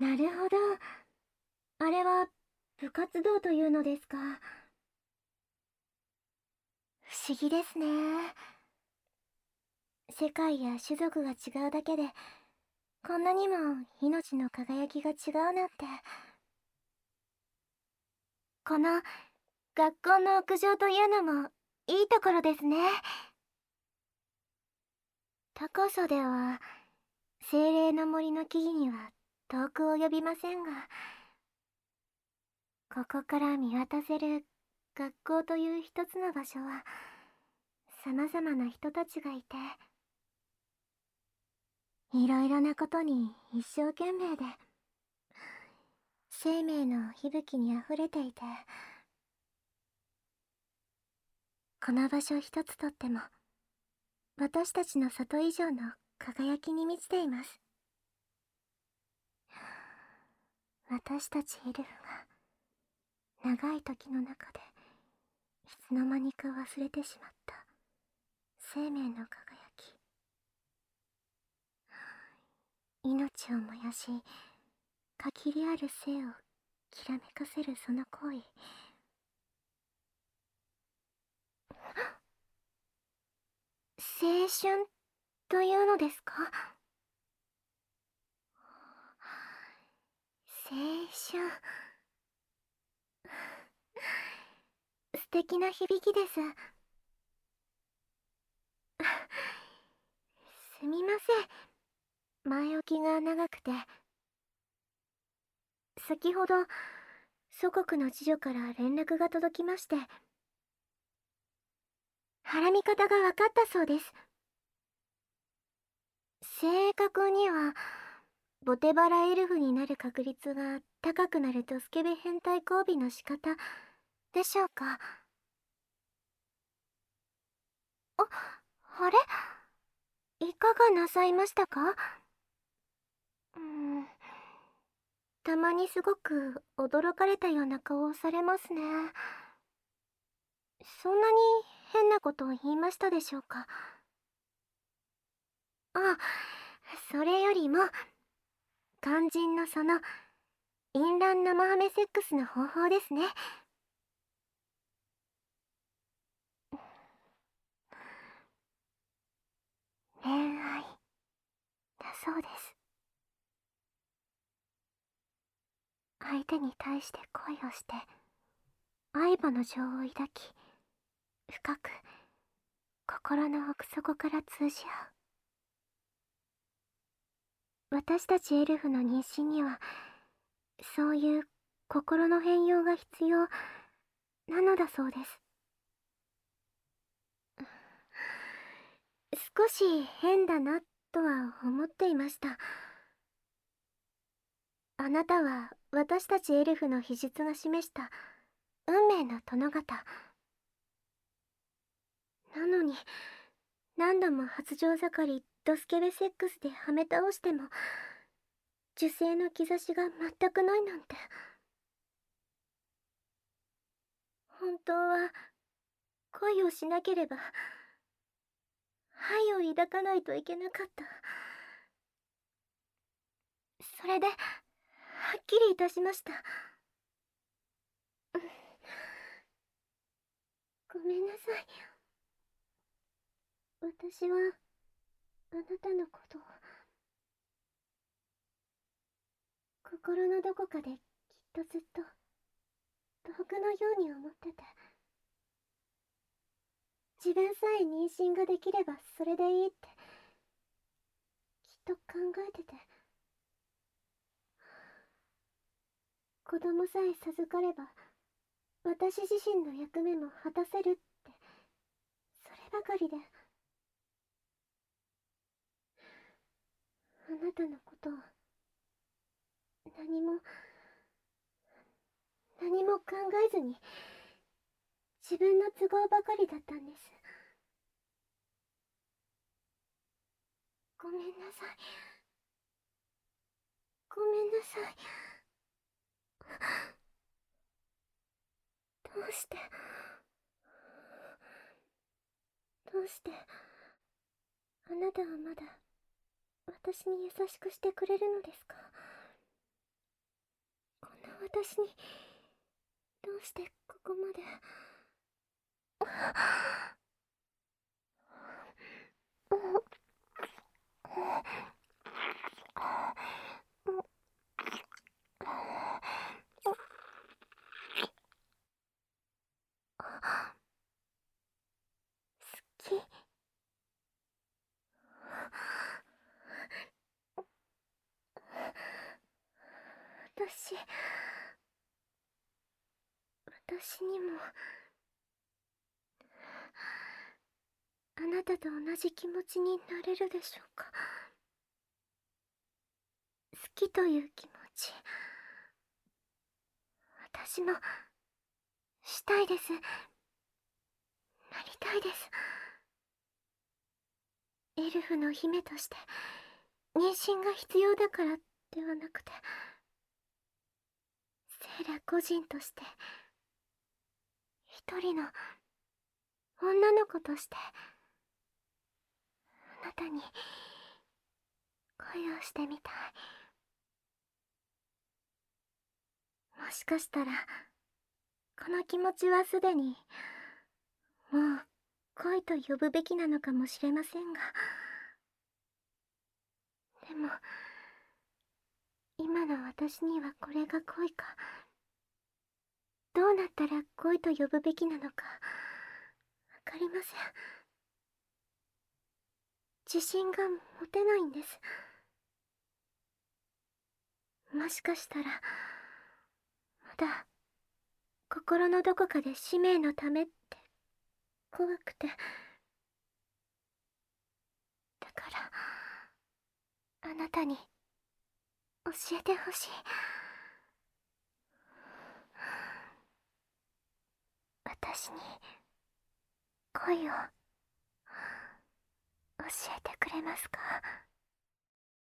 なるほど。あれは部活動というのですか。不思議ですね。世界や種族が違うだけで、こんなにも命の輝きが違うなんて。この学校の屋上というのもいいところですね。高さでは精霊の森の木々には遠く及びませんが、ここから見渡せる学校という一つの場所は様々な人たちがいて、いろいろなことに一生懸命で、生命の息吹にあふれていて、この場所一つとっても私たちの里以上の輝きに満ちています。私たちエルフが長い時の中でいつの間にか忘れてしまった生命の輝き、命を燃やし限りある生をきらめかせるその行為、青春というのですか？青春、素敵な響きです。すみません、前置きが長くて。先ほど祖国の知女から連絡が届きまして、ハラミ方が分かったそうです。正確にはボテバラエルフになる確率が高くなるとスケベ変態交尾の仕方でしょうか。あれ、いかがなさいましたか？たまにすごく驚かれたような顔をされますね。そんなに変なことを言いましたでしょうか？あ、それよりも肝心のその淫乱生ハメセックスの方法ですね。恋愛だそうです。相手に対して恋をして愛母の情を抱き、深く心の奥底から通じ合う。私たちエルフの妊娠にはそういう心の変容が必要なのだそうです。少し変だなとは思っていました。あなたは私たちエルフの秘術が示した運命の殿方なのに、何度も発情盛りドスケベセックスではめ倒しても受精の兆しが全くないなんて。本当は恋をしなければ愛を抱かないといけなかった。それではっきりいたしました。ごめんなさい。私はあなたのことを心のどこかできっとずっと遠くのように思ってて、自分さえ妊娠ができればそれでいいってきっと考えてて、子供さえ授かれば私自身の役目も果たせるって、そればかりで。あなたのことを何も考えずに自分の都合ばかりだったんです。ごめんなさい。ごめんなさい。どうして、どうしてあなたはまだ私に優しくしてくれるのですか？ 私にどうしてここまで。好き。私私にもあなたと同じ気持ちになれるでしょうか。好きという気持ち、私もしたいです。なりたいです。エルフの姫として妊娠が必要だからではなくて、セイラ個人として一人の女の子としてあなたに恋をしてみたい。もしかしたらこの気持ちはすでにもう恋と呼ぶべきなのかもしれませんが、でも今の私にはこれが恋か、どうなったら恋と呼ぶべきなのかわかりません。自信が持てないんです。もしかしたらまだ心のどこかで使命のためって怖くて、だからあなたに教えてほしい。私に恋を教えてくれますか？